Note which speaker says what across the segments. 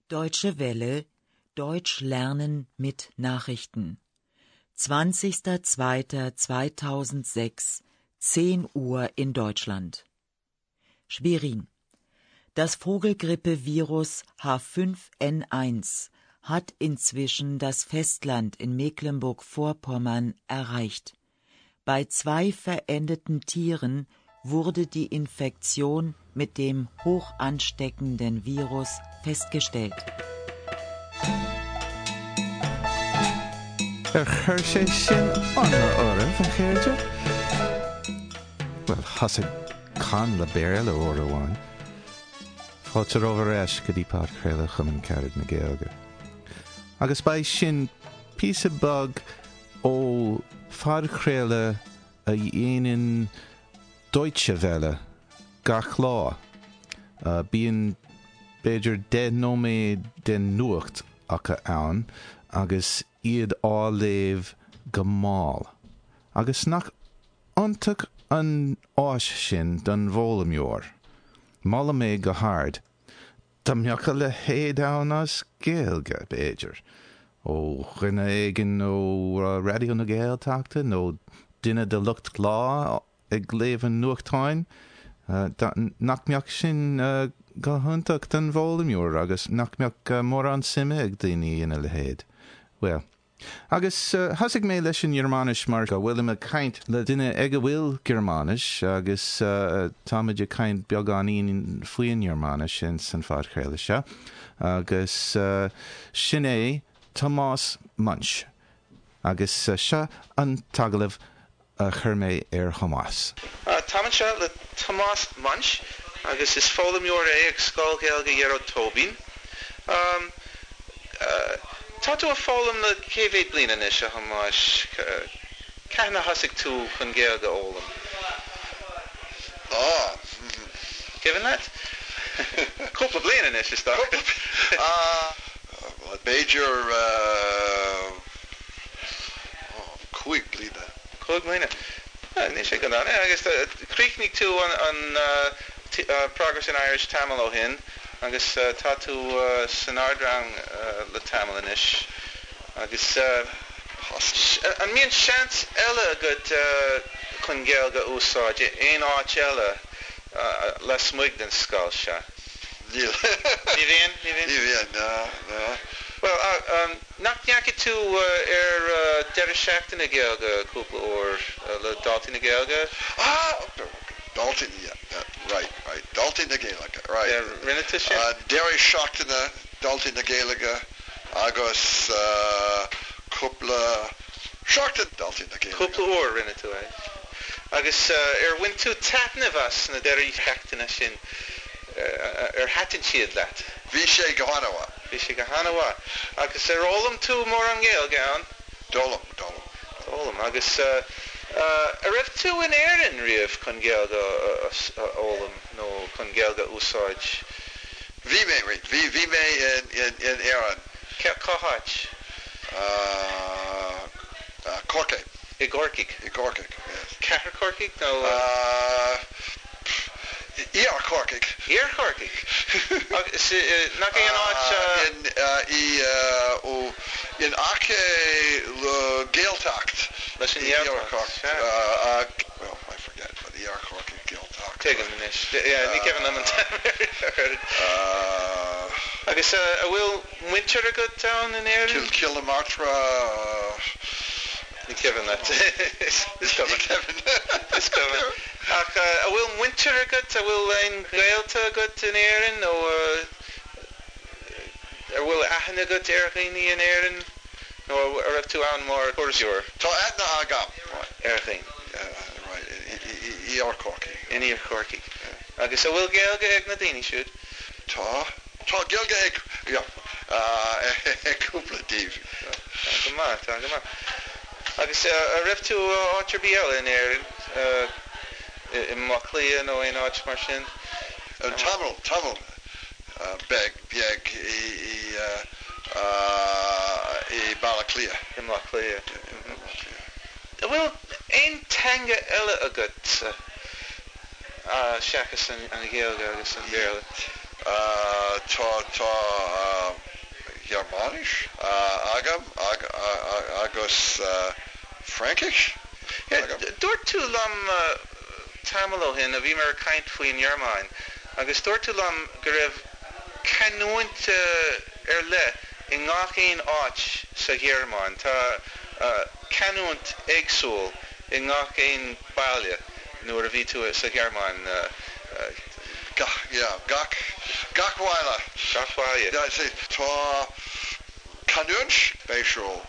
Speaker 1: Deutsche Welle, Deutsch lernen mit Nachrichten. 20.02.2006, 10 Uhr in Deutschland. Schwerin. Das Vogelgrippe-Virus H5N1 hat inzwischen das Festland in Mecklenburg-Vorpommern erreicht. Bei 2 verendeten Tieren wurde die Infektion mit dem hoch ansteckenden Virus festgestellt.
Speaker 2: Well, hasig can le béle order one. Fátar over eis go dtí pád chréile chumann cead na Gaeilge. Agus ba sin píosa bug ó fad chréile a dhéanann Deutsche Welle gach lá. Bíonn beidir 10 nóméad den nuacht acha ann agus iad á léamh go máil. Agus nach iontach an áis sin don bhólamheoir. Mála mé go hard. Tá mbeacha le héad ann as Gaeilge beidir. Ó chuine éigean ó radio na Gaeltachta nó duine de lucht lá ag léamh nuachtáin. Nach mbeadh sin go huntach don bhólamheoir agus nach mbeadh mór an simime ag daoine ina le héad. Well, agus hasig mé leis an Germanis mar go bhfuil me caint le duine ag a bhfuil Germanis agus táimeid a caint beag an íon faoin Germanis sin san fad chéile se. Agus sin é Thomas Munch. Agus se an tagalah chur mé Hamas.
Speaker 3: Táimead se le Thomas Munch agus is fólamheoir é ag Scoil Gaeilge Dhearú Tóibín. Tá tú a fólam le céhéad bliana is a Hamas. Ceithna hasig tú chun Gaeilge ólam? Given that? Cúpla bliana is tá.
Speaker 4: Major cuig bliana.
Speaker 3: Cuig bliana. Ní sé gan agus críicnig tú an Progress in Irish Tamil ó hin. Agus tá tú san ardrang le Tamil inis. Agus an mion seans eile agat chun Gaeilge úsáid, éon áit eile le smuig den scoil se.
Speaker 4: Ní bhíon, ná.
Speaker 3: Well, nach neacha tú deire seachtain na Gaeilge cúpla ór le Daltaí na Gaeilge?
Speaker 4: Daltaí, right. Daltaí na Gaeilge, right.
Speaker 3: Rinne tú sin?
Speaker 4: Deire seachtaine Daltaí na Gaeilge agus cúpla seachtain Daltaí na Gaeilge.
Speaker 3: Cúpla ór rinne tú é. Agus win tú taitna bhas na deire seachtaine sin hatan siad leat.
Speaker 4: Bhí sé go hanawa. Agus
Speaker 3: ólam tú mór an Gaeilge an?
Speaker 4: Dólam.
Speaker 3: Agus raibh tú in éireann riamh chun Gaeilge ólam nó chun Gaeilge úsáid?
Speaker 4: Bhí mé in éireann.
Speaker 3: Cáthait?
Speaker 4: Corcaigh.
Speaker 3: I Gorcaigh,
Speaker 4: yes.
Speaker 3: Cahar Corcaigh? No.
Speaker 4: Íar Corcaigh.
Speaker 3: Agus nach é an áit
Speaker 4: in ace le Gaeltacht.
Speaker 3: Leis an Íar Corcaigh.
Speaker 4: Well, I forget, but Íar Corcaigh Gaeltacht.
Speaker 3: Tegan inis. Ní ceann am an agus bhfuil winter a good town in éireann?
Speaker 4: Kilmartra.
Speaker 3: Ní ceann that. Is covered. Ach, bhfuil winter a good, bhfuil ein Gaelta a good in éireann, nó bhfuil aithin a good Airchaoine in éireann, nó raibh tú ann mór cuairseoir?
Speaker 4: Tá aithne agam.
Speaker 3: Airchaoine.
Speaker 4: Right, Íar Corcaigh.
Speaker 3: In Íar Corcaigh. Agus bhfuil Gaeilge ag na daoine siúd?
Speaker 4: Tá Gaeilge ag cúpla díobh.
Speaker 3: Tá go maith. Agus raibh tú áitir bíal in éireann, in Moclia nó in áit mar sin?
Speaker 4: Tamil beag I Balaclia.
Speaker 3: In Moclia. Bhfuil ein teanga eile agat seachas an Gaeilge agus an Gaeilge.
Speaker 4: Tá Germanisch, agam, agus Frankish.
Speaker 3: Yeah, dúirt tú lom tamil hin a bhí mar caint faoin Germáin agus dúirt tú lom go raibh canúint le I ngach éin áit sa Germán tá canúint éagsúil I ngach éin baile nuair a bhí tú sa Germán
Speaker 4: gachwaile. Tá canúint béisiúil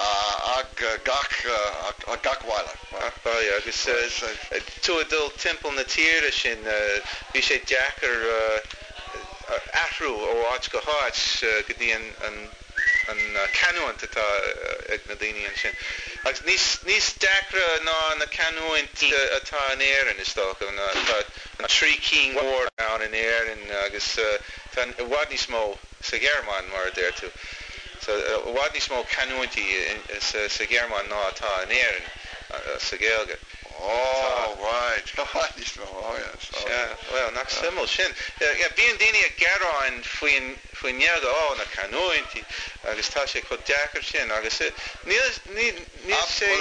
Speaker 4: gachwaile.
Speaker 3: agus tú a dul timpeall na tíre sin bhí sé deachar ahrú ó áit go háit go dtí an canúint atá ag na daoine an sin. Agus níos deachra ná na canúint atá an éireann is dócha an trí cín mhór an in éireann agus tá bhhad níos mó sa Germán mar a déir tú. So bhhad níos mó canúintí sa Germán ná atá an éireann sa Gaeilge.
Speaker 4: Oh, right. Oh, yes. Oh.
Speaker 3: Yeah, well, nach simul sin. Bíon daoine a gearáin faoin neaga na canúintí agus tá sé chud deachar sin agus níl sé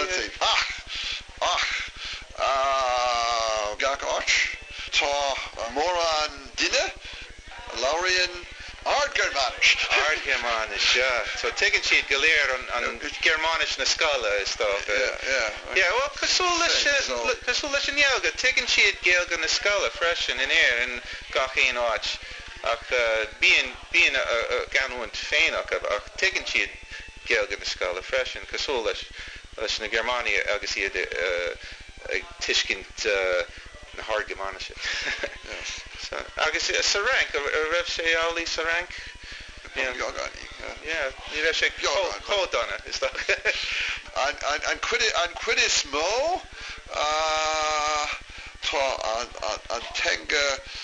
Speaker 4: gach áit tá mór an duine lauríonn Ard-Germanisch,
Speaker 3: yeah. So taking siad go léir an Germanisch na scala is dóch. Yeah, well, cosúil leis an nealga, taking siad Gaeilge na scala freisin in éir in gach éin áit. Ach bíon a ganúint féinach ach taking siad Gaeilge na scala freisin, cosúil leis na Germánia agus iad ag tuiscint na Ard-Germanische.
Speaker 4: Yes.
Speaker 3: Agus sa rank a raibh sé álaí sa rank ní raibh sé códána is tá
Speaker 4: an cuid is mó tá an tenga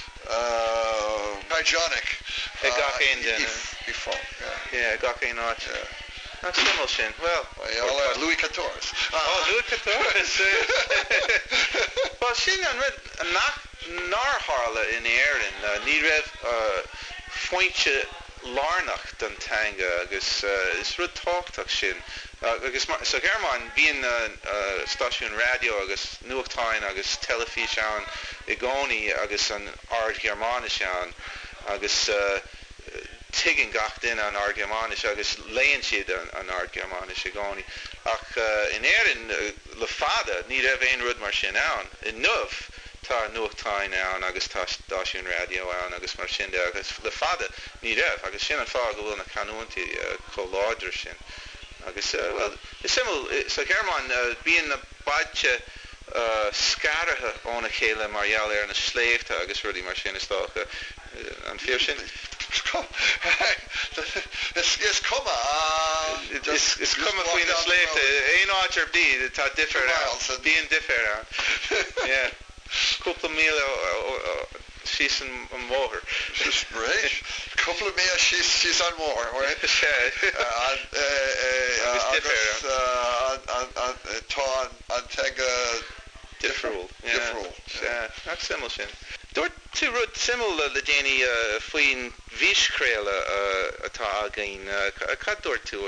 Speaker 4: hygienic
Speaker 3: gach éin den gach éin áit not simul sin well
Speaker 4: Louis XIV
Speaker 3: Louis XIV well sin an nar hála in éireann ní raibh fointe lárnach don tanga agus is rud táchtach sin agus sa Germán bíon stáisiún radio agus nuachtáin agus telefís an I gcónaí agus an ard Germánis an agus tuigeann gach duine an ard Germánis agus léonn siad an ard Germánis I gcónaí ach in éireann le fada ní raibh aon rud mar sin ann in nuamh tá nuachtáin ann agus tá stáisiún radio ann agus mar sin agus le fada ní raibh agus sin an fág go bhfuil na canúintí choláidir sin agus well is simul sa Germán bíon na baidte scarathe óna chéile mar gheall ar na sléifte agus rudí mar sin is dócha an fíor sin
Speaker 4: is cuma
Speaker 3: is cuma faoin na sléifte aon áitir bí tá differ an bíon differ an yeah couple of meal she's an mór
Speaker 4: right couple of meal she's on mór right an tega
Speaker 3: differúil nach simul sin dúirt tú rud simul le déine faoin bhíscréile atá againn cad dúirt tú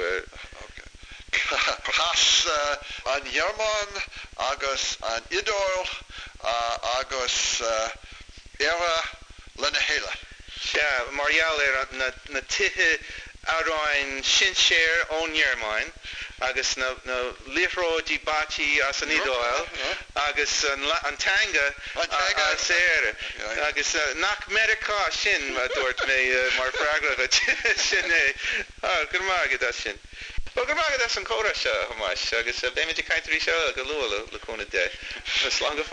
Speaker 4: Chas an Germán agus an Idóil agus éire lena héile.
Speaker 3: Mar gheall ar na tithe áráin sin séir ón Germán agus na líthróidí bátíí as an Idóil agus an tanga as éire agus nach Americá sin dúirt mé mar freagra sin gur mágad sin. Well, go mágad as an córa se hamáis agus béimiid caiinterí se go luúla le cúna dé slán go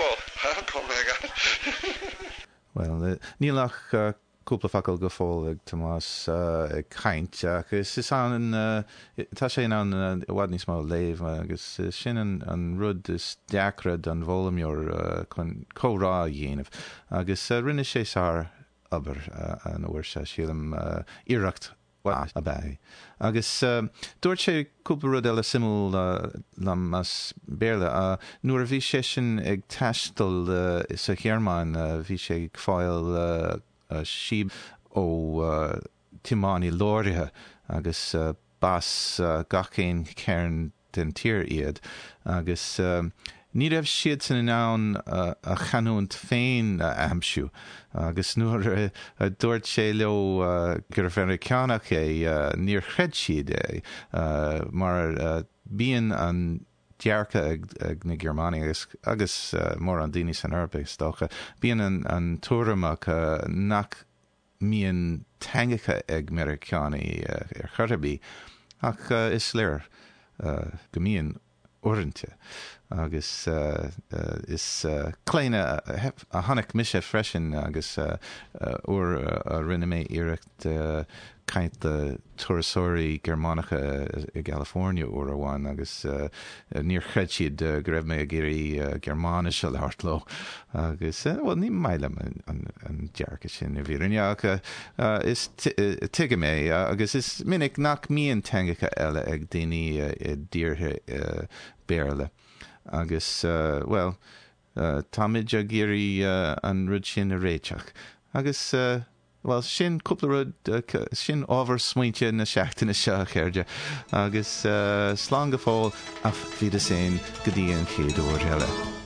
Speaker 3: fáil.
Speaker 2: Well, nílach cúpla facail go fáil ag Tomás ag caint agus is an tá sé an bhhad níos má léamh agus sin an rud is deacrad an bholaimíor chun córá dhéanamh agus rinne sé sár aber an uair se sílam iireacht a bai. Agus dúirt sé cúpla rud eile simul as béle nuair a bhí sé sin ag taistil sa Germán bhí sé ag fáil síb ó Timani Lórithe agus bas gachéin cairn den tír iad agus ní raibh siad san an a chanúnt féin amsú agus nuair a dúirt sé leo gur Americánach é níor chreid siad é mar bíonn an dearcha ag na Gearmáine agus mór an daoine san Eorpa stocha bíonn an túramach nach míon teangacha ag Americánaí ar chuirbí ach is léir go míon orinthe agus is cléine a tháinig mise freisin agus uair a rinne mé iirecht kaint de tuarasóirí Gearmánacha i California uair amháin agus níor chreid siad go raibh mé a géirí Gearmáise le hartló agus well ní maile an dearcha sin a bhí rinneach is tuige mé agus is minic nach míon teangacha eile ag daoine díorthe béarla agus well táid a géirí an rud sin a réiteach agus well, sin cúpla rud sin ábhar smaointe na seachtaine seo chéirde agus slán go fáil a bhí a sé go dtí an chéad uair heile.